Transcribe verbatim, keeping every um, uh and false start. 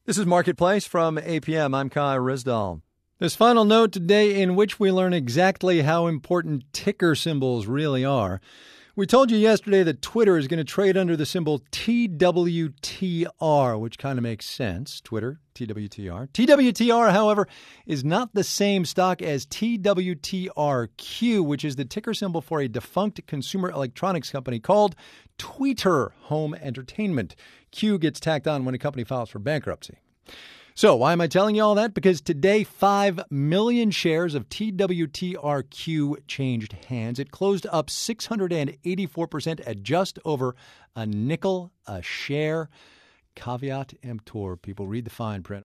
This is Marketplace from A P M. I'm Kai Risdall. This final note today in which we learn exactly how important ticker symbols really are. We told you yesterday that Twitter is going to trade under the symbol T W T R, which kind of makes sense. Twitter, T W T R. T W T R, however, is not the same stock as T W T R Q, which is the ticker symbol for a defunct consumer electronics company called Tweeter Home Entertainment. Q gets tacked on when a company files for bankruptcy. So why am I telling you all that? Because today, five million shares of T W T R Q changed hands. It closed up six hundred eighty-four percent at just over a nickel a share. Caveat emptor, people. Read the fine print.